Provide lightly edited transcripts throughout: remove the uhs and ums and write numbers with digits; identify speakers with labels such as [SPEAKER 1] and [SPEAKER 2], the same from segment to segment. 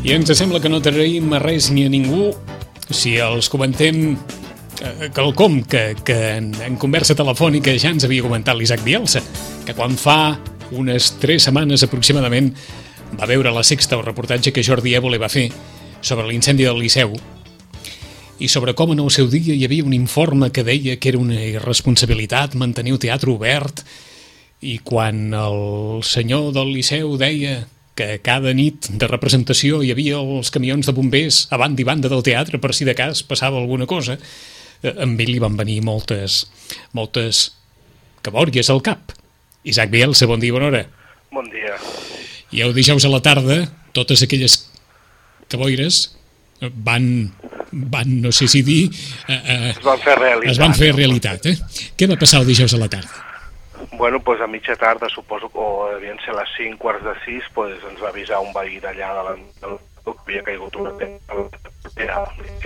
[SPEAKER 1] I ens sembla que no traïm a res ni a ningú si els comentem quelcom que en conversa telefònica ja ens havia comentat l'Isaac Bielsa, que quan fa unes 3 setmanes aproximadament va veure La Sexta, el reportatge que Jordi Évole va fer sobre l'incendi del Liceu i sobre com en el seu dia hi havia un informe que deia que era una irresponsabilitat mantenir el teatre obert, i quan el senyor del Liceu deia que cada nit de representació hi havia els camions de bombers a banda i banda del teatre per si de cas passava alguna cosa, amb ell li van venir moltes cabòries al cap. Isaac Bielsa, bon dia, bona hora.
[SPEAKER 2] Bon dia.
[SPEAKER 1] I el dijous a la tarda, totes aquelles caboires van no sé si dir...
[SPEAKER 2] es van fer realitat.
[SPEAKER 1] Es van fer realitat, Què va passar el dijous a la tarda?
[SPEAKER 2] Bueno, pues a mitja tarda, suposo que devien ser les 5, quarts de 6, pues ens va avisar un veí d'allà del que havia caigut una tenda.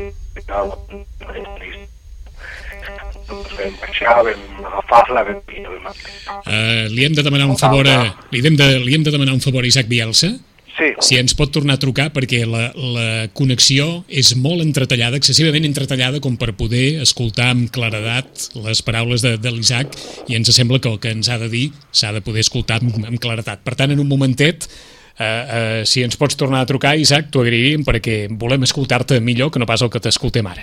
[SPEAKER 2] Vam baixar, vam agafar-la, vam pillar.
[SPEAKER 1] Li hem de demanar un favor li hem de demanar un favor a Isaac Bielsa?
[SPEAKER 2] Sí.
[SPEAKER 1] Si ens pot tornar a trucar, perquè la connexió és molt entretallada, excessivament entretallada com per poder escoltar amb claredat les paraules de l'Isaac, i ens sembla que el que ens ha de dir s'ha de poder escoltar amb claredat. Per tant, en un momentet, si ens pots tornar a trucar, Isaac, t'ho agrairíem, perquè volem escoltar-te millor que no pas el que t'escoltem ara.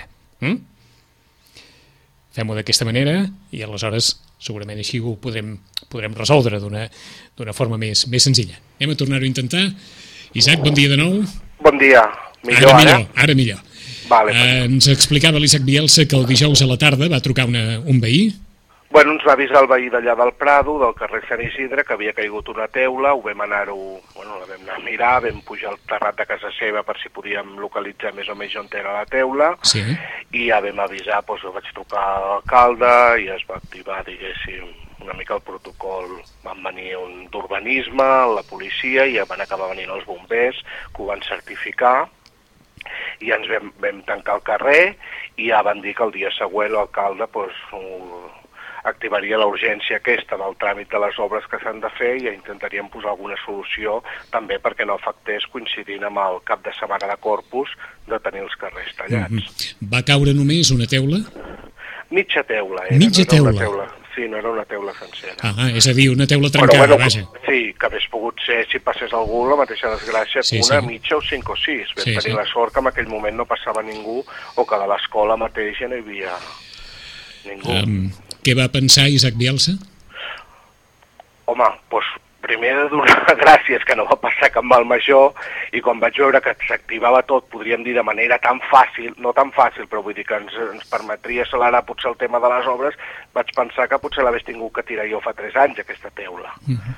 [SPEAKER 1] Fem-ho d'aquesta manera i aleshores segurament així ho podrem resoldre d'una forma més senzilla. Anem a tornar-ho a intentar. Isaac, bon dia de nou.
[SPEAKER 2] Bon dia. Millor ara?
[SPEAKER 1] Ara millor.
[SPEAKER 2] Vale,
[SPEAKER 1] ens explicava l'Isaac Bielsa que el dijous a la tarda va trucar un veí.
[SPEAKER 2] Bueno, ens va avisar el veí d'allà del Prado, del carrer Sant Isidre, que havia caigut una teula, la vam anar a mirar, vam pujar al terrat de casa seva per si podíem localitzar més o menys on era la teula,
[SPEAKER 1] sí.
[SPEAKER 2] I ja vam avisar, doncs vaig trucar a l'alcalde i es va activar, diguéssim, una mica el protocol. Van venir d'urbanisme, la policia, i ja van acabar venint els bombers, que ho van certificar, i ens vam tancar el carrer, i ja van dir que el dia següent l'alcalde activaria la urgència aquesta del tràmit de les obres que s'han de fer, i intentaríem posar alguna solució també perquè no afectés, coincidint amb el cap de setmana de Corpus, de tenir els carrers tallats.
[SPEAKER 1] Va caure només una teula?
[SPEAKER 2] Mitja teula.
[SPEAKER 1] Mitja teula?
[SPEAKER 2] Sí, no era una teula sencera.
[SPEAKER 1] És a dir, una teula trencada, vaja.
[SPEAKER 2] Sí, que hagués pogut ser, si passés algú, la mateixa desgràcia, mitja o 5 o 6. Vam tenir la sort que en aquell moment no passava ningú, o que de l'escola mateix ja no hi havia ningú.
[SPEAKER 1] Què va pensar Isaac Bielsa?
[SPEAKER 2] Home, primer de donar gràcies que no va passar cap mal major, i quan vaig veure que s'activava tot, podríem dir de manera tan fàcil, no tan fàcil, però vull dir que ens permetria accelerar potser el tema de les obres, vaig pensar que potser l'hagués tingut que tirar jo fa 3 anys, aquesta teula,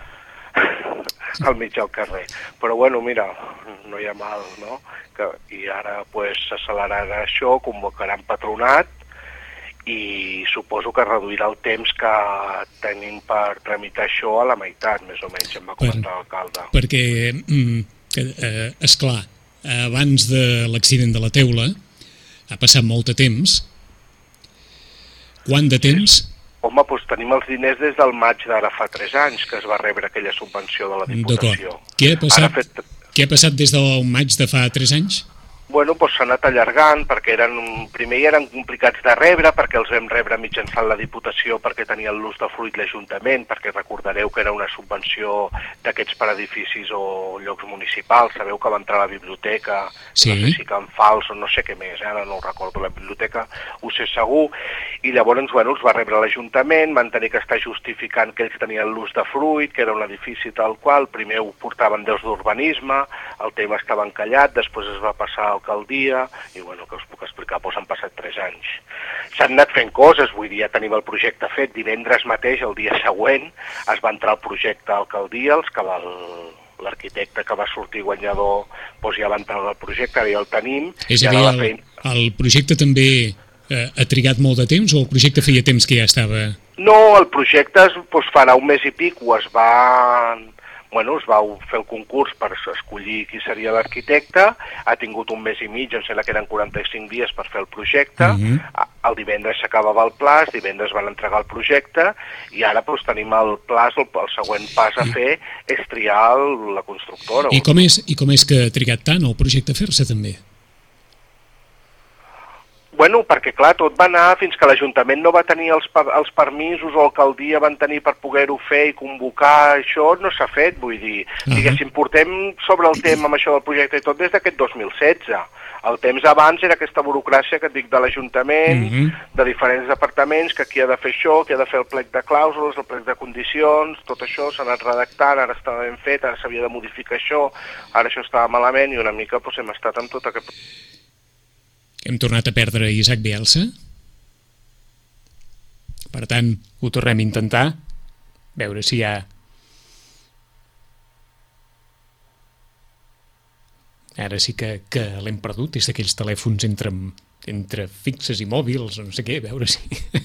[SPEAKER 2] al mig del carrer. Però bueno, mira, no hi ha mal, no? I ara s'accelerarà això, convocaran patronat, i suposo que reduirà el temps que tenim per tramitar això a la meitat, més o menys, em va comentar l'alcalde.
[SPEAKER 1] Perquè, esclar, abans de l'accident de la teula ha passat molt de temps. Quant de temps?
[SPEAKER 2] Home, tenim els diners des del maig d'ara fa 3 anys, que es va rebre aquella subvenció de la Diputació.
[SPEAKER 1] D'acord. Què ha passat des del maig de fa 3 anys?
[SPEAKER 2] Bueno, s'ha anat allargant, perquè primer eren complicats de rebre, perquè els vam rebre mitjançant la Diputació, perquè tenien l'ús de fruit l'Ajuntament, perquè recordareu que era una subvenció d'aquests per edificis o llocs municipals. Sabeu que va entrar a la biblioteca, no sé si Can Fals o no sé què més, ara no ho recordo, la biblioteca ho sé segur, i llavors, els va rebre l'Ajuntament, van tenir que estar justificant que ells tenien l'ús de fruit, que era un edifici tal qual, primer ho portaven des d'urbanisme, el tema estava encallat, després es va passar a alcaldia, i que us puc explicar, han passat 3 anys. S'han anat fent coses, vull dir, ja tenim el projecte fet, divendres mateix, el dia següent, es va entrar el projecte a alcaldia, l'arquitecte que va sortir guanyador ja va entrar al projecte, ara ja el tenim.
[SPEAKER 1] És a dir, el projecte també ha trigat molt de temps, o el projecte feia temps que ja estava...
[SPEAKER 2] No, el projecte farà un mes i pico, bueno, es va fer el concurs per escollir qui seria l'arquitecte, ha tingut un mes i mig, em sembla que eren 45 dies per fer el projecte, el divendres s'acabava el plaç, divendres van entregar el projecte, i ara doncs, tenim el plaç, el següent pas a fer és triar la constructora.
[SPEAKER 1] I com és que ha trigat tant el projecte a fer-se, també?
[SPEAKER 2] Bueno, perquè clar, tot va anar fins que l'Ajuntament no va tenir els permisos o l'alcaldia van tenir per poder-ho fer i convocar, això no s'ha fet, vull dir. Diguéssim, portem sobre el tema amb això del projecte i tot des d'aquest 2016. El temps abans era aquesta burocràcia que et dic de l'Ajuntament, de diferents departaments, que qui ha de fer això, qui ha de fer el plec de clàusules, el plec de condicions, tot això s'ha anat redactant, ara estava ben fet, ara s'havia de modificar això, ara això estava malament i una mica doncs, hem estat amb tot aquest...
[SPEAKER 1] Hem tornat a perdre Isaac Bielsa. Per tant, ho tornem a intentar. Veure si hi ha... Ara sí que l'hem perdut, és d'aquells telèfons entre fixes i mòbils, o no sé què, veure si...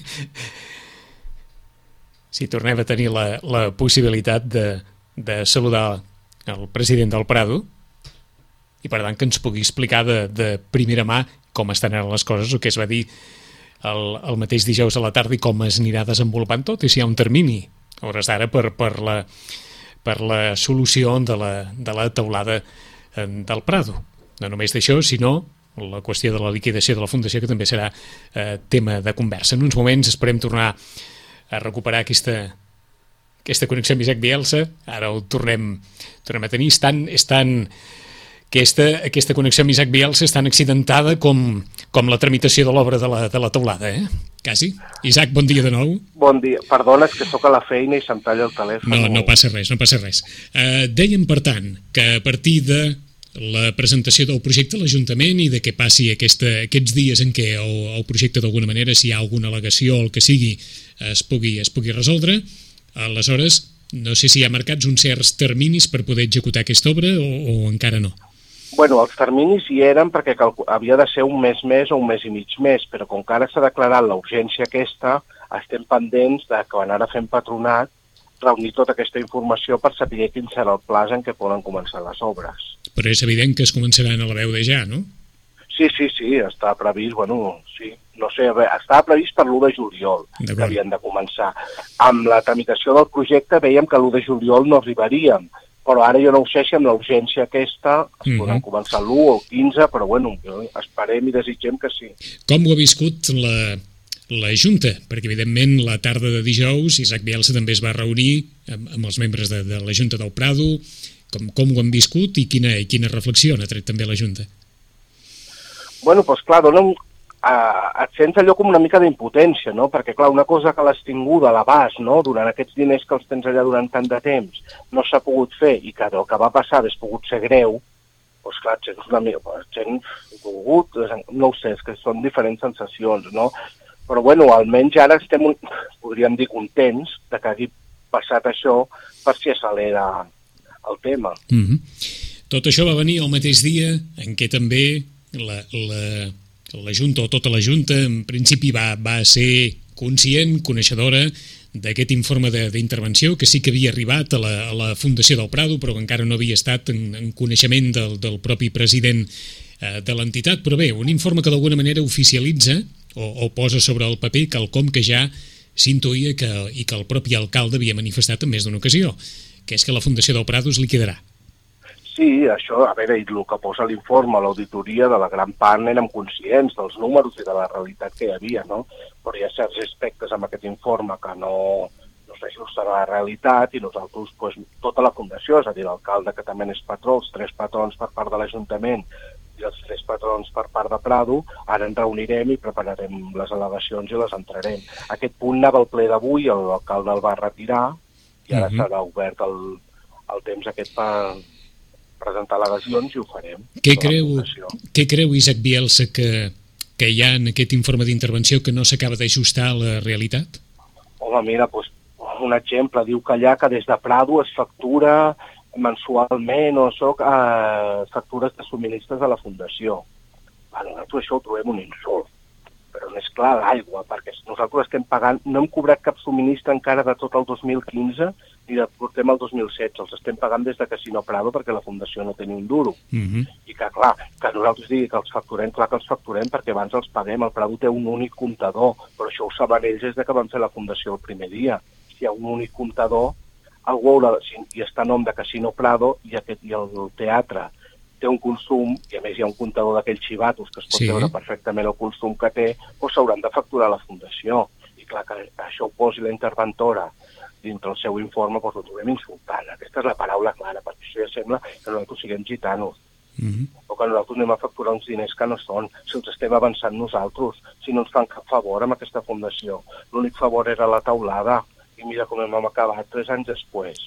[SPEAKER 1] si tornem a tenir la possibilitat de saludar el president del Prado i per tant que ens pugui explicar de primera mà com estan ara les coses, o què es va dir el mateix dijous a la tarda i com es anirà desenvolupant tot, i si hi ha un termini a hores d'ara per la solució de la teulada del Prado. No només d'això, sinó la qüestió de la liquidació de la Fundació, que també serà tema de conversa. En uns moments esperem tornar a recuperar aquesta connexió amb Isaac Bielsa. Ara ho tornem a tenir. Aquesta connexió amb Isaac Bielsa és tan accidentada com la tramitació de l'obra de la teulada, quasi. Isaac, bon dia de nou.
[SPEAKER 2] Bon dia. Perdona, és que sóc a la feina i se'm talla el telèfon.
[SPEAKER 1] No passa res. Dèiem, per tant, que a partir de la presentació del projecte a l'Ajuntament i de què passi aquests dies en què el projecte d'alguna manera, si hi ha alguna al·legació o el que sigui, es pugui resoldre, aleshores no sé si hi ha marcats uns certs terminis per poder executar aquesta obra o encara no.
[SPEAKER 2] Bueno, els terminis hi eren perquè havia de ser un mes més o un mes i mig més, però com que ara s'ha declarat la urgència aquesta, estem pendents de que quan ara fem patronat reunir tota aquesta informació per saber quin serà el plaç en què poden començar les obres.
[SPEAKER 1] Però és evident que es començaran a la veu de ja, no?
[SPEAKER 2] Sí, està previst, sí. No sé, estava previst per l'1 de juliol que havien de començar. Amb la tramitació del projecte veiem que l'1 de juliol no arribaríem, però ara jo no ho sé si amb la urgència aquesta es poden començar l'1 o el 15, però esperem i desitgem que sí.
[SPEAKER 1] Com ho ha viscut la Junta? Perquè, evidentment, la tarda de dijous Isaac Bielsa també es va reunir amb els membres de la Junta del Prado. Com ho han viscut i quina reflexió n'ha tret també la Junta?
[SPEAKER 2] Bueno, doncs clar, et sents allò com una mica d'impotència, no? Perquè, clar, una cosa que l'has tinguda a l'abast, no? Durant aquests diners que els tens allà durant tant de temps, no s'ha pogut fer i que el que va passar hagués pogut ser greu, doncs clar, et sents una mica, volgut, no ho sé, és que són diferents sensacions, no? Però, almenys ara estem, podríem dir, contents de que hagi passat això per si accelera el tema.
[SPEAKER 1] Tot això va venir el mateix dia en què també la Junta o tota la Junta en principi va ser conscient, coneixedora d'aquest informe d'intervenció que sí que havia arribat a la Fundació del Prado, però que encara no havia estat en coneixement del propi president de l'entitat. Però bé, un informe que d'alguna manera oficialitza o posa sobre el paper quelcom que ja s'intuïa i que el propi alcalde havia manifestat en més d'una ocasió, que és que la Fundació del Prado es liquidarà.
[SPEAKER 2] Sí, això, a veure, i el que posa l'informe, l'auditoria, de la gran part érem conscients dels números i de la realitat que hi havia, no? Però hi ha certs aspectes amb aquest informe que no s'ajusten a la realitat i nosaltres, tota la Fundació, és a dir, l'alcalde que també és patró, els 3 patrons per part de l'Ajuntament i els 3 patrons per part de Prado, ara ens reunirem i prepararem les al·legacions i les entrarem. Aquest punt anava al ple d'avui, l'alcalde el va retirar i ara serà obert el temps aquest per presentar al·legacions i ho farem.
[SPEAKER 1] Què creu Isaac Bielsa que hi ha en aquest informe d'intervenció que no s'acaba d'ajustar a la realitat?
[SPEAKER 2] Home, mira, un exemple, diu que allà que des de Prado es factura mensualment factures de subministres a la Fundació. Nosaltres això ho trobem un insult, però no és clar l'aigua, perquè nosaltres estem pagant, no hem cobrat cap subministre encara de tot el 2015 i portem el 2016. Els estem pagant des de Casino Prado perquè la Fundació no té ni un duro. I que, clar, que nosaltres digui que els facturem, clar que els facturem perquè abans els paguem. El Prado té un únic comptador, però això ho saben ells des que van fer la Fundació el primer dia. Si hi ha un únic comptador, algú haurà, i està a nom de Casino Prado i el teatre té un consum, i a més hi ha un comptador d'aquells xivatos que es pot veure perfectament el consum que té, doncs s'hauran de facturar a la Fundació. I clar, que això ho posi la interventora dintre el seu informe, doncs ho trobem insultant. Aquesta és la paraula clara, perquè això ja sembla que nosaltres siguem gitanos, o que nosaltres anem a facturar uns diners que no són, si els estem avançant nosaltres, si no ens fan cap favor amb aquesta fundació. L'únic favor era la taulada, i mira com hem acabat 3 anys després.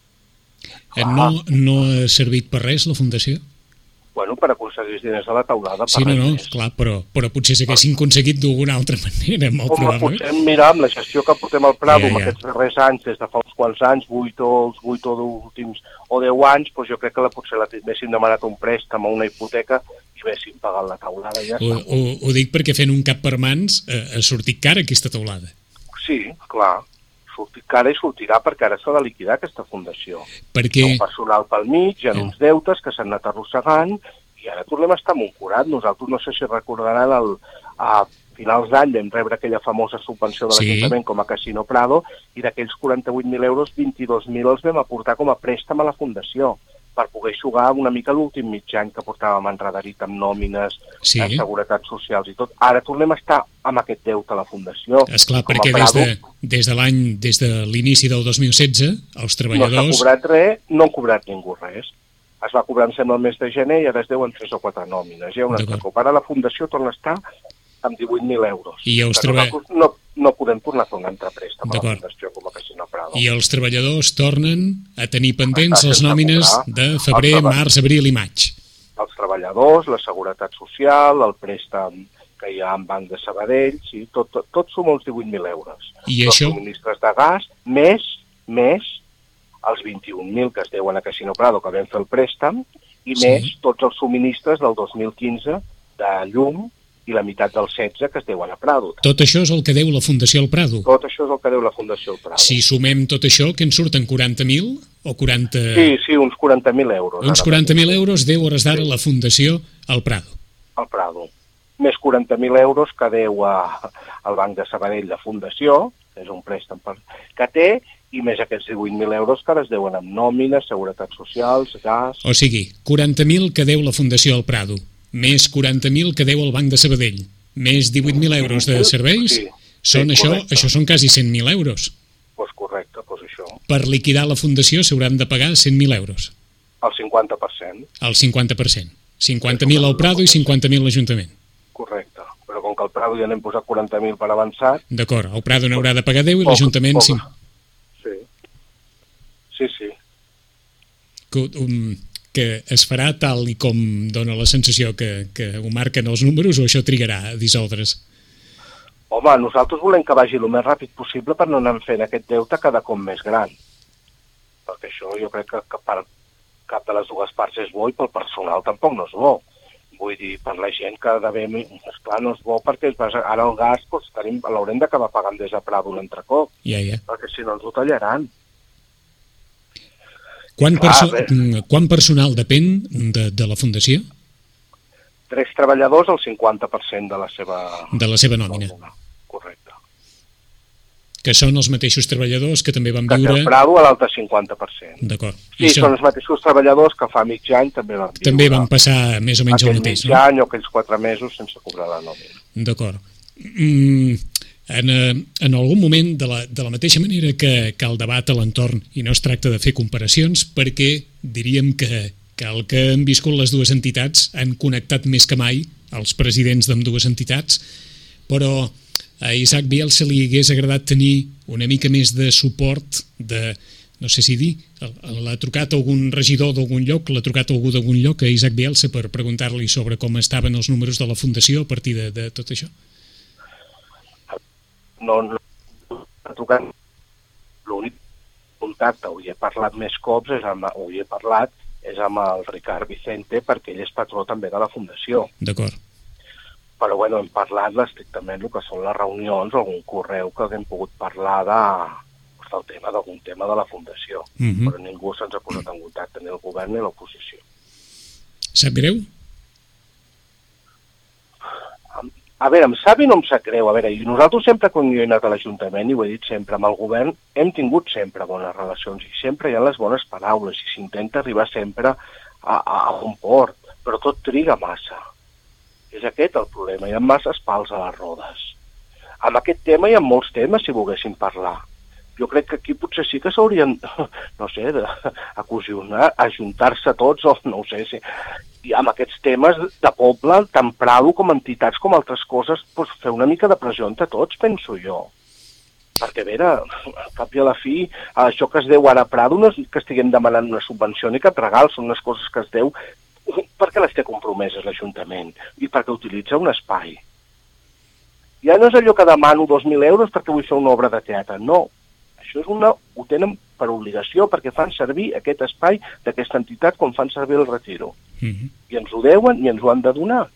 [SPEAKER 1] No ha servit per res la fundació?
[SPEAKER 2] Bueno, per aconseguir els diners a la taulada.
[SPEAKER 1] Sí, no, clar, però potser s'haguessin aconseguit d'alguna altra manera, molt probablement.
[SPEAKER 2] Potser, mira, amb la gestió que portem al Prado, amb aquests darrers anys, des de fa uns quants anys, 8 o últims, o 10 anys, doncs jo crec que potser haguéssim demanat un préstec o una hipoteca i haguéssim pagat la taulada. Ja
[SPEAKER 1] ho dic perquè fent un cap per mans ha sortit cara aquesta taulada.
[SPEAKER 2] Sí, clar. Sortir cara i sortirà perquè ara s'ha de liquidar aquesta fundació.
[SPEAKER 1] Perquè...
[SPEAKER 2] Hi ha un personal pel mig, hi ha uns deutes que s'han anat arrossegant i ara tornem a estar molt curat. Nosaltres, no sé si recordaran, a finals d'any vam rebre aquella famosa subvenció de l'Ajuntament com a Casino Prado i d'aquells 48.000 euros, 22.000 els vam aportar com a préstec a la fundació per poder jugar una mica l'últim mig any que portàvem enrederit amb nòmines, seguretats socials i tot. Ara tornem a estar amb aquest deute a la Fundació.
[SPEAKER 1] Esclar, perquè des de l'inici del 2016, els treballadors...
[SPEAKER 2] No s'ha cobrat res, no han cobrat ningú res. Es va cobrar, em sembla, el mes de gener i ara es deuen 3 o 4 nòmines. Ja ara la Fundació torna a estar amb 18.000 euros.
[SPEAKER 1] I els treballadors...
[SPEAKER 2] No podem tornar a fer un altre préstec a la Fundació com a Casino Prado.
[SPEAKER 1] I els treballadors tornen a tenir pendents les nòmines de febrer, març, abril i maig.
[SPEAKER 2] Els treballadors, la seguretat social, el préstec que hi ha en Banc de Sabadell, sí, tot suma uns 18.000 euros.
[SPEAKER 1] I
[SPEAKER 2] els
[SPEAKER 1] això...
[SPEAKER 2] subministres de gas, més els 21.000 que es deuen a Casino Prado que vam fer el préstec, i més tots els subministres del 2015 de llum, i la meitat del 16 que es deuen a Prado.
[SPEAKER 1] Tot això és el que deu la Fundació al Prado?
[SPEAKER 2] Tot això és el que deu la Fundació al Prado.
[SPEAKER 1] Si sumem tot això, que en surten 40.000 o 40...
[SPEAKER 2] Sí, uns 40.000 euros.
[SPEAKER 1] Uns 40.000 euros deu hores d'ara la Fundació al Prado.
[SPEAKER 2] Al Prado. Més 40.000 euros que deu al Banc de Sabadell la Fundació, és un préstec que té, i més aquests 18.000 euros que ara es deuen amb nòmines, seguretats socials, gas...
[SPEAKER 1] O sigui, 40.000 que deu la Fundació al Prado, més 40.000 que deu el Banc de Sabadell, més 18.000 euros de serveis, això són quasi 100.000 euros.
[SPEAKER 2] Doncs correcte, doncs això.
[SPEAKER 1] Per liquidar la Fundació s'hauran de pagar 100.000 euros.
[SPEAKER 2] El 50%.
[SPEAKER 1] El 50%. 50.000 al Prado i 50.000 a l'Ajuntament.
[SPEAKER 2] Correcte, però com que al Prado ja n'hem posat 40.000 per avançat...
[SPEAKER 1] D'acord, el Prado n'haurà de pagar 10 i l'Ajuntament 5.
[SPEAKER 2] Sí.
[SPEAKER 1] Que es farà tal i com dona la sensació que ho marquen els números o això trigarà a dissoldre's?
[SPEAKER 2] Home, nosaltres volem que vagi el més ràpid possible per no anar fent aquest deute cada cop més gran. Perquè això jo crec que per cap de les dues parts és bo i pel personal tampoc no és bo. Vull dir, per la gent que devem... Esclar, no és bo perquè ara el gas l'haurem d'acabar pagant des de Prado un altre cop.
[SPEAKER 1] Ja.
[SPEAKER 2] Perquè si no ens ho tallaran.
[SPEAKER 1] Quant personal depèn de la Fundació?
[SPEAKER 2] 3 treballadors, el 50% de la seva
[SPEAKER 1] nòmina.
[SPEAKER 2] Correcte.
[SPEAKER 1] Que són els mateixos treballadors que també van viure...
[SPEAKER 2] Que té Prado a l'altre 50%.
[SPEAKER 1] D'acord.
[SPEAKER 2] Sí, són els mateixos treballadors que fa mig any també van viure.
[SPEAKER 1] També van passar més o menys el mateix,
[SPEAKER 2] no? Aquell mig any o aquells 4 mesos sense cobrar la nòmina.
[SPEAKER 1] D'acord. En algun moment, de la mateixa manera que el debat a l'entorn, i no es tracta de fer comparacions, perquè diríem que el que han viscut les dues entitats han connectat més que mai els presidents d'ambdues entitats, però a Isaac Bielsa li hagués agradat tenir una mica més de suport no sé si dir, l'ha trucat algun regidor d'algun lloc, l'ha trucat algú d'algun lloc a Isaac Bielsa per preguntar-li sobre com estaven els números de la Fundació a partir de tot això?
[SPEAKER 2] No ha trucat. L'únic contacte, ho he parlat més cops, és amb el Ricard Vicente, perquè ell és patró també de la Fundació.
[SPEAKER 1] D'acord.
[SPEAKER 2] Però bueno, hem parlat estrictament el que són les reunions o algun correu que haguem pogut parlar el tema d'algun tema de la fundació, però ningú se'ns ha posat en contacte, ni el govern ni l'oposició.
[SPEAKER 1] Sap greu?
[SPEAKER 2] A veure, em sap i no em sap greu. A veure, i nosaltres sempre, quan jo he anat a l'Ajuntament, i ho he dit sempre, amb el govern hem tingut sempre bones relacions, i sempre hi ha les bones paraules, i s'intenta arribar sempre a un port, però tot triga massa. És aquest el problema, hi ha masses pals a les rodes. Amb aquest tema hi ha molts temes, si volguéssim parlar. Jo crec que aquí potser sí que s'haurien, no sé, d'acosionar, ajuntar-se tots, o no ho sé, i amb aquests temes de poble, tant Prado com entitats com altres coses, doncs fer una mica de pressió entre tots, penso jo. Perquè, a veure, al cap i a la fi, això que es deu ara a Prado no és que estiguem demanant una subvenció ni cap regal, són unes coses que es deu perquè les té compromeses l'Ajuntament i perquè utilitza un espai. Ja no és allò que demano 2.000 euros perquè vull fer una obra de teatre, no. Això és ho tenen per obligació perquè fan servir aquest espai d'aquesta entitat com fan servir el Retiro. I ens ho deuen i ens ho han de donar.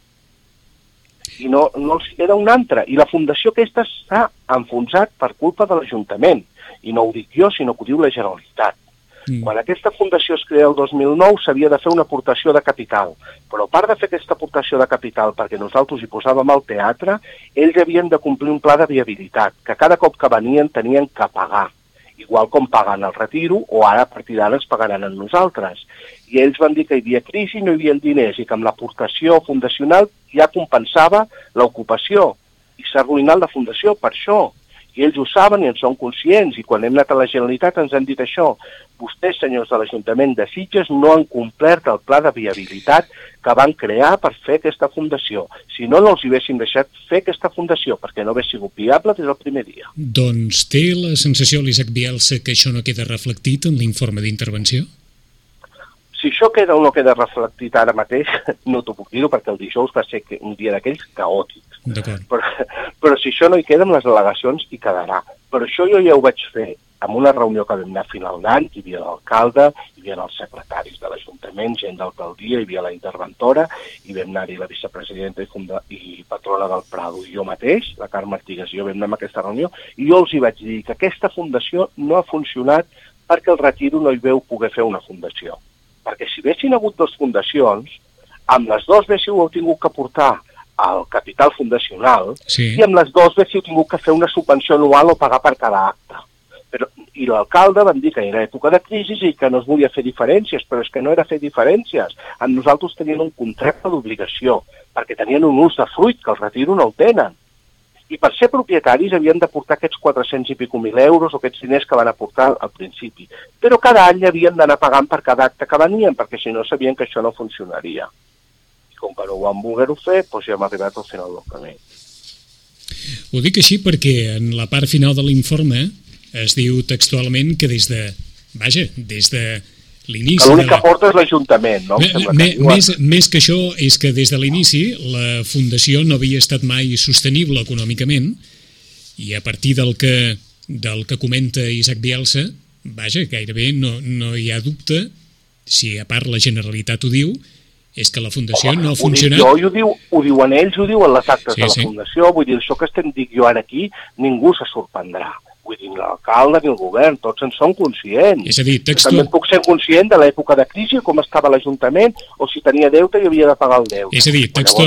[SPEAKER 2] I no els queda un altre. I la fundació aquesta s'ha enfonsat per culpa de l'Ajuntament. I no ho dic jo, sinó que ho diu la Generalitat. Quan aquesta fundació es crea el 2009 s'havia de fer una aportació de capital. Però a part de fer aquesta aportació de capital perquè nosaltres hi posàvem el teatre, ells havien de complir un pla de viabilitat, que cada cop que venien tenien que pagar. Igual com pagant el Retiro, o ara a partir d'ara ens pagaran a nosaltres. I ells van dir que hi havia crisi, no hi havia diners, i que amb l'aportació fundacional ja compensava l'ocupació. I s'ha arruïnat la fundació per això. I ells ho saben i en són conscients, i quan hem anat a la Generalitat ens han dit això. Vostès, senyors de l'Ajuntament de Sitges, no han complert el pla de viabilitat que van crear per fer aquesta fundació. Si no, no els hi haguéssim deixat fer aquesta fundació, perquè no hagués sigut viable des del primer dia.
[SPEAKER 1] Doncs té la sensació, l'Isaac Bielsa, que això no queda reflectit en l'informe d'intervenció?
[SPEAKER 2] Si això queda o no queda reflectit ara mateix, no t'ho puc dir-ho, perquè el dijous va ser un dia d'aquells caòtics. Però si això no hi queda, amb les delegacions hi quedarà. Però això jo ja ho vaig fer en una reunió que vam anar a final d'any, hi havia l'alcalde, hi havia els secretaris de l'Ajuntament, gent d'alcaldia, hi havia la interventora, i vam anar-hi la vicepresidenta i patrona del Prado, i jo mateix, la Carme Artigas, i jo vam anar a aquesta reunió, i jo els hi vaig dir que aquesta fundació no ha funcionat perquè el Retiro no hi veu poder fer una fundació. Perquè si haguessin hagut dues fundacions, amb les dues haguéssiu tingut que portar al capital fundacional, i amb les dues haguéssiu tingut que fer una subvenció anual o pagar per cada acte. I l'alcalde van dir que era època de crisi i que no es volia fer diferències, però és que no era fer diferències. Amb nosaltres tenien un contracte d'obligació, perquè tenien un ús de fruit, que el Retiro no el tenen. I per ser propietaris havien d'aportar aquests 400 i pico mil euros o aquests diners que van aportar al principi. Però cada any havien d'anar pagant per cada acte que venien, perquè si no sabien que això no funcionaria. I com que no ho van voler-ho fer, doncs ja hem arribat al final del camí.
[SPEAKER 1] Ho dic així perquè en la part final de l'informe es diu textualment que des de l'inici...
[SPEAKER 2] Que l'únic que porta és l'Ajuntament, no?
[SPEAKER 1] Més que això és que des de l'inici la Fundació no havia estat mai sostenible econòmicament i a partir del que comenta Isaac Bielsa, gairebé no hi ha dubte, si a part la Generalitat ho diu, és que la Fundació no ha funcionat...
[SPEAKER 2] Ho diuen ells, ho diuen les actes de la Fundació, vull dir, això que dic jo ara aquí, ningú se sorprendrà. Vull dir, ni l'alcalde ni el govern, tots en són conscients.
[SPEAKER 1] És a dir,
[SPEAKER 2] també puc ser conscient de l'època de crisi, com estava l'Ajuntament, o si tenia deute i havia de pagar el deute.
[SPEAKER 1] És a dir,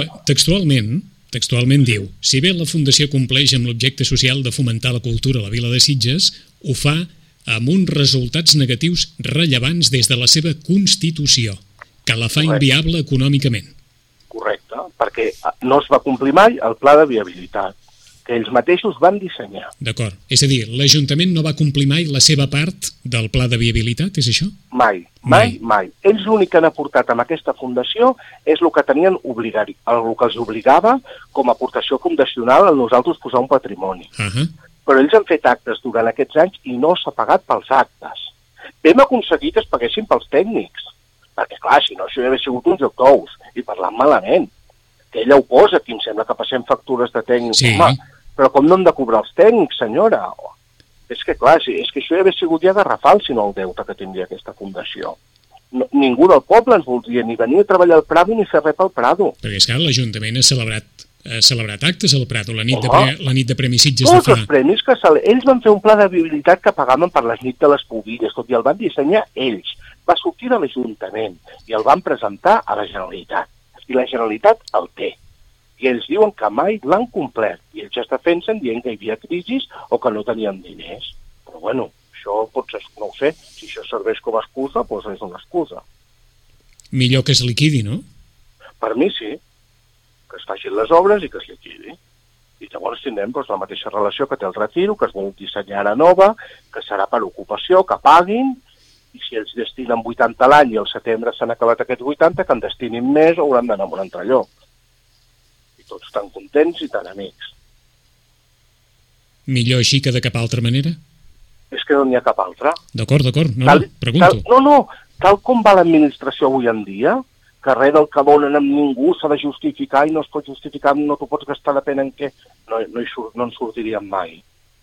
[SPEAKER 1] textualment diu: si bé la Fundació compleix amb l'objecte social de fomentar la cultura a la vila de Sitges, ho fa amb uns resultats negatius rellevants des de la seva constitució, que la fa inviable econòmicament.
[SPEAKER 2] Correcte, perquè no es va complir mai el pla de viabilitat que ells mateixos van dissenyar.
[SPEAKER 1] D'acord. És a dir, l'Ajuntament no va complir mai la seva part del pla de viabilitat, és això?
[SPEAKER 2] Mai. Ells l'únic que han aportat amb aquesta fundació és el que tenien el que els obligava com a aportació fundacional a nosaltres posar un patrimoni. Però ells han fet actes durant aquests anys i no s'ha pagat pels actes. Hem aconseguit que es paguessin pels tècnics, perquè clar, si no això hauria sigut un joc d'ous i parlant malament. Que ella ho posa, aquí em sembla que passem factures de tècnics.
[SPEAKER 1] Sí.
[SPEAKER 2] Home, però com no hem de cobrar els tècnics, senyora? És que clar, és que això hauria sigut ja garrafal si no el deute que tindria aquesta fundació. Ningú del poble ens voldria ni venir a treballar al Prado ni fer res pel Prado.
[SPEAKER 1] Perquè és que l'Ajuntament ha celebrat celebrat actes al Prado, la nit de Premis Sitges
[SPEAKER 2] tots els premis que ells van fer un pla de viabilitat que pagaven per les nits de les Puguilles, tot i el van dissenyar ells. Va sortir de l'Ajuntament i el van presentar a la Generalitat. I la Generalitat el té. I ells diuen que mai l'han complert. I ells es defensen dient que hi havia crisis o que no tenien diners. Però bueno, això potser, no ho sé, si això serveix com a excusa, doncs és una excusa.
[SPEAKER 1] Millor que es liquidi, no?
[SPEAKER 2] Per mi sí, que es facin les obres i que es liquidi. I llavors tindrem la mateixa relació que té el Retiro, que es vol dissenyar ara nova, que serà per ocupació, que paguin, i si ells destinen 80 a l'any i al setembre s'han acabat aquests 80, que en destinin més o hauran d'anar a un altre lloc. I tots tan contents i tan amics.
[SPEAKER 1] Millor així que de cap altra manera?
[SPEAKER 2] És que no n'hi ha cap altra.
[SPEAKER 1] D'acord, pregunto.
[SPEAKER 2] Tal com va l'administració avui en dia, que res del que donen amb ningú s'ha de justificar i no es pot justificar, no t'ho pots gastar depèn en què, no en sortiríem mai.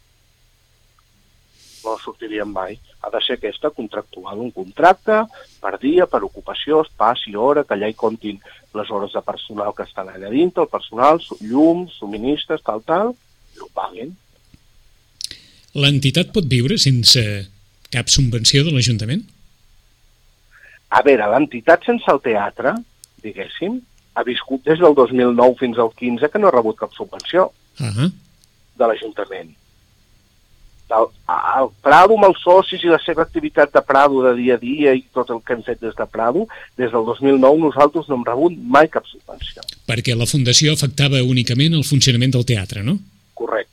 [SPEAKER 2] No en sortiríem mai. Ha de ser aquesta contractual, un contracte per dia, per ocupació, passi hora, que allà hi comptin les hores de personal que estan allà dintre, el personal, llums, subministres, tal, i ho paguen.
[SPEAKER 1] L'entitat pot viure sense cap subvenció de l'Ajuntament?
[SPEAKER 2] A veure, l'entitat sense el teatre, diguéssim, ha viscut des del 2009 fins al 15 que no ha rebut cap subvenció de l'Ajuntament. El Prado amb els socis i la seva activitat de Prado de dia a dia i tot el que hem fet des de Prado, des del 2009 nosaltres no hem rebut mai cap subvenció.
[SPEAKER 1] Perquè la fundació afectava únicament el funcionament del teatre, no?
[SPEAKER 2] Correcte.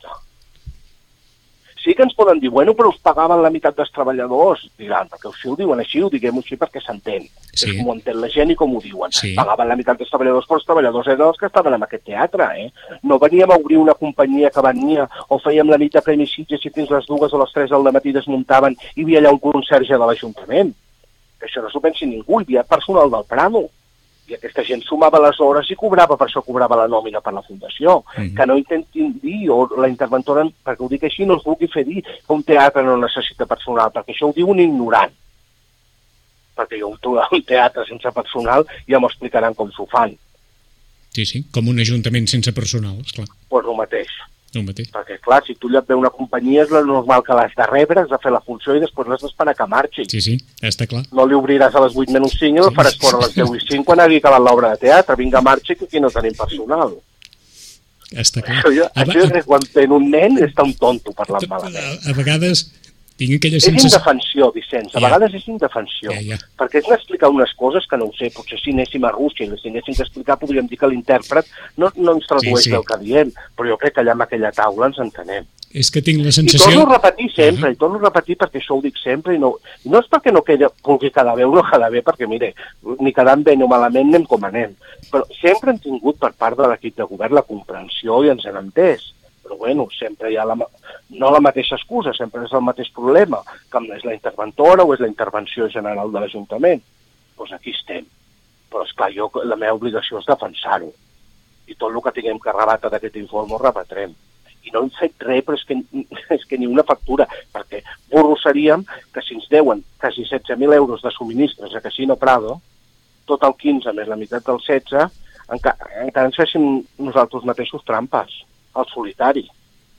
[SPEAKER 2] Sí que ens poden dir, bueno, però us pagaven la meitat dels treballadors. Diran, perquè si ho diuen així, ho diguem així perquè s'entén.
[SPEAKER 1] Sí.
[SPEAKER 2] És com ho entén la gent i com ho diuen.
[SPEAKER 1] Sí.
[SPEAKER 2] Pagaven la meitat dels treballadors, però els treballadors eren els que estaven en aquest teatre, No veníem a obrir una companyia que venia o fèiem la nit de Premis Sitges i fins les 2 o les 3 del matí desmuntaven i hi havia allà un conserge de l'Ajuntament. Que això no s'ho pensi ningú, hi havia personal del Prado. I aquesta gent sumava les hores i cobrava, per això cobrava la nòmina per la Fundació. Que no intentin dir, o la interventora, perquè ho dic així, no es vulgui fer dir que un teatre no necessita personal, perquè això ho diu un ignorant. Perquè un teatre sense personal ja m'ho explicaran com s'ho fan.
[SPEAKER 1] Sí, com un ajuntament sense personal, esclar.
[SPEAKER 2] Doncs el mateix.
[SPEAKER 1] El mateix.
[SPEAKER 2] Perquè, clar, si tu ja et ve una companyia és normal que l'has de rebre, has de fer la funció i després l'has d'esperar que marxi.
[SPEAKER 1] Sí, està clar.
[SPEAKER 2] No li obriràs a les 8 menys 5 i el faràs fora a les 10 i 5 quan hagi acabat l'obra de teatre. Vinga, marxi, que aquí no tenim personal.
[SPEAKER 1] Està clar.
[SPEAKER 2] Això és quan ten un nen és tan tonto parlant malament.
[SPEAKER 1] A vegades tinc aquella
[SPEAKER 2] sensació... És indefensió, Vicenç, a vegades és indefensió. Perquè és explicar unes coses que no ho sé, potser si anéssim a Rússia i les tinguéssim d'explicar podríem dir que l'intèrpret no ens tradueix el que diem, però jo crec que allà en aquella taula ens entenem.
[SPEAKER 1] És que tinc la sensació...
[SPEAKER 2] I torno a repetir sempre, perquè això ho dic sempre, i no és perquè no vulgui quedar bé o no quedar bé, perquè mire, ni quedant bé ni malament anem com anem, però sempre hem tingut per part de l'equip de govern la comprensió i ens hem entès. Però bueno, sempre hi ha no la mateixa excusa, sempre és el mateix problema, que és la interventora o és la intervenció general de l'Ajuntament. Doncs aquí estem. Però esclar, la meva obligació és defensar-ho. I tot el que tinguem que rebatre d'aquest informe ho rebatrem. I no hem fet res, però és que ni una factura, perquè burro seríem que si ens deuen quasi 16.000 euros de subministres a Casino Prado, tot el 15 més la meitat del 16, encara ens féssim nosaltres mateixos trampes. El solitari.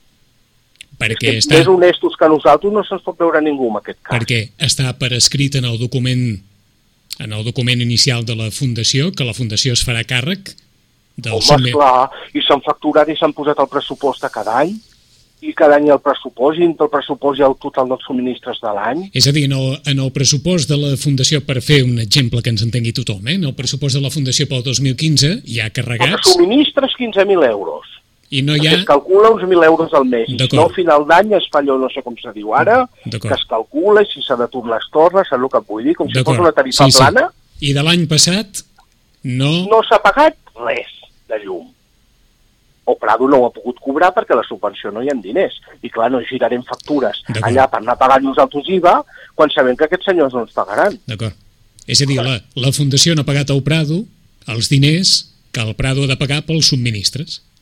[SPEAKER 1] Perquè
[SPEAKER 2] més honestos que nosaltres no se'ns pot veure ningú en aquest cas.
[SPEAKER 1] Perquè està per escrit en el document inicial de la Fundació, que la Fundació es farà càrrec del...
[SPEAKER 2] Home, esclar, i s'han facturat i s'han posat el pressupost a cada any, i cada any el pressupost, i entre el pressupost i el total dels subministres de l'any.
[SPEAKER 1] És a dir, en el pressupost de la Fundació, per fer un exemple que ens entengui tothom, en el pressupost de la Fundació pel 2015 hi ha carregats...
[SPEAKER 2] Els subministres 15.000 euros.
[SPEAKER 1] I no hi ha...
[SPEAKER 2] Es calcula uns 1.000 euros al mes. I no, al final d'any es fa allò, no sé com se diu ara, que es calcula i si s'ha de tornar es torna, saps el que et vull dir? Com si fos una tarifa plana.
[SPEAKER 1] I de l'any passat no...
[SPEAKER 2] No s'ha pagat res de llum. O Prado no ho ha pogut cobrar perquè la subvenció no hi ha diners. I clar, no girarem factures allà per anar pagant nosaltres IVA quan sabem que aquests senyors no ens pagaran.
[SPEAKER 1] D'acord. És a dir, la Fundació no ha pagat al Prado els diners que el Prado ha de pagar pels subministres.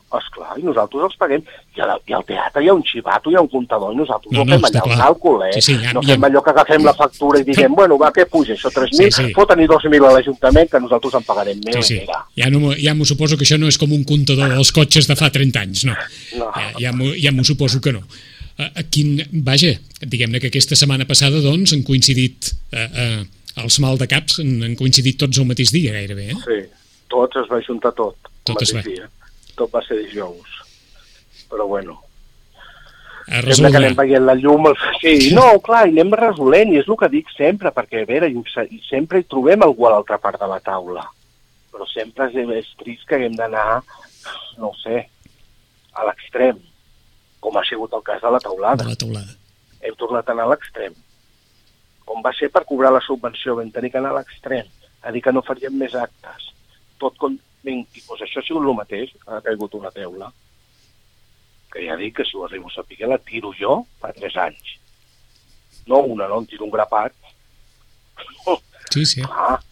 [SPEAKER 2] Esclar, i nosaltres els paguem. I al teatre hi ha un xivato, hi ha un comptador, i nosaltres no fem allà un càlcul, no fem allò que agafem la factura i diguem, bueno, va, què puja, això 3.000, foten-hi 2.000 a l'Ajuntament, que nosaltres en pagarem més.
[SPEAKER 1] Ja m'ho suposo que això no és com un comptador dels cotxes de fa 30 anys, no. Ja m'ho suposo que no. Vaja, diguem-ne que aquesta setmana passada, doncs, han coincidit els mal de caps, han coincidit tots el mateix dia, gairebé, eh?
[SPEAKER 2] Sí, tots es va juntar tot el mateix dia. Tot va ser dijous. Però bueno. Sempre que anem veient la llum... Sí, no, clar, i anem resolent, i és el que dic sempre, perquè, a veure, i sempre hi trobem algú a l'altra part de la taula. Però sempre és trist que haguem d'anar, no ho sé, a l'extrem, com ha sigut el cas de la teulada. Hem tornat a anar a l'extrem. Com va ser per cobrar la subvenció, vam tenir que anar a l'extrem, a dir que no faríem més actes. Tot com... Doncs això ha sigut el mateix, ha caigut una teula, que ja dic que si ho arribo a saber la tiro jo fa 3 anys. No una, no, em tiro un grapat.
[SPEAKER 1] Sí.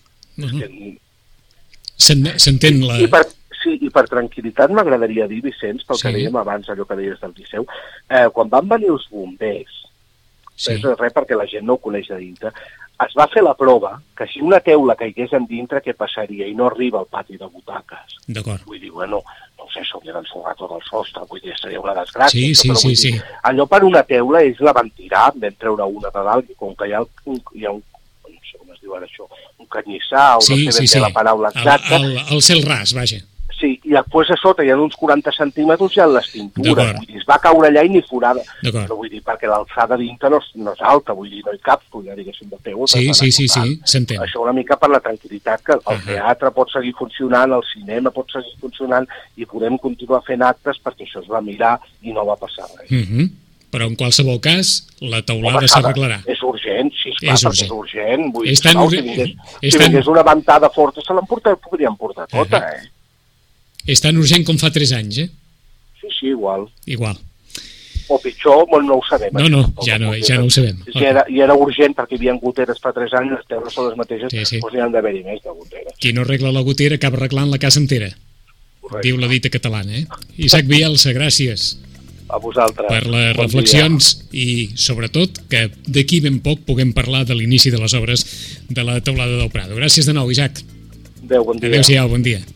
[SPEAKER 1] S'entén la...
[SPEAKER 2] I per tranquil·litat m'agradaria dir, Vicenç, pel que dèiem abans, allò que deies del Liceu, quan van venir els bombers, és res perquè la gent no ho coneix de dintre, es va fer la prova que si una teula caigués en dintre, què passaria? I no arriba al pati de butaques.
[SPEAKER 1] D'acord.
[SPEAKER 2] Vull dir, bueno, no sé, s'hauria d'ensorrar tot el sostre, vull dir, seria una desgràcia.
[SPEAKER 1] Sí.
[SPEAKER 2] Allò per una teula ells la van tirar, vam treure una de dalt, i com que hi ha un no sé com es diu ara això, un canyissar, o no sé ben bé la paraula exacta.
[SPEAKER 1] El cel ras, vaja.
[SPEAKER 2] Sí, i després a sota hi ha uns 40 centímetres ja en les pintures, vull dir, es va caure allà i ni forada. Però vull dir, perquè l'alçada dintre no és alta, vull dir, no hi cap, diguéssim, de peu.
[SPEAKER 1] Sí, s'entén.
[SPEAKER 2] Això una mica per la tranquil·litat, que el teatre pot seguir funcionant, el cinema pot seguir funcionant, i podem continuar fent actes perquè això es va mirar i no va passar res.
[SPEAKER 1] Però en qualsevol cas, la teulada s'arreglarà.
[SPEAKER 2] És urgent, perquè és urgent. Vull dir,
[SPEAKER 1] si
[SPEAKER 2] vingués una ventada forta, se podríem portar tota,
[SPEAKER 1] És tan urgent com fa 3 anys, eh?
[SPEAKER 2] Sí, igual. O pitjor, no ho sabem.
[SPEAKER 1] No, ja no ho sabem.
[SPEAKER 2] I era urgent perquè hi havia goteres fa 3 anys, les teules són les mateixes, doncs n'hi han d'haver-hi més de goteres.
[SPEAKER 1] Qui no arregla la gotera acaba arreglant la casa entera. Correcte. Diu la dita catalana, eh? Isaac Bielsa, gràcies.
[SPEAKER 2] A vosaltres.
[SPEAKER 1] Per les reflexions i, sobretot, que d'aquí ben poc puguem parlar de l'inici de les obres de la teulada del Prado. Gràcies de nou, Isaac.
[SPEAKER 2] Adéu, bon dia.
[SPEAKER 1] Adéu-siau, bon dia.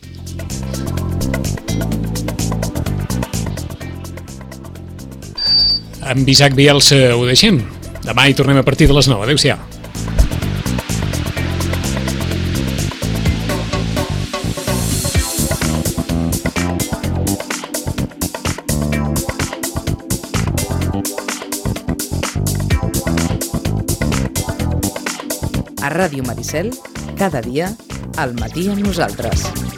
[SPEAKER 1] Amb Isaac Bielsa ho deixem. Demà hi tornem a partir de les 9. Adéu-siau.
[SPEAKER 3] A Ràdio Maricel, cada dia, al matí amb nosaltres.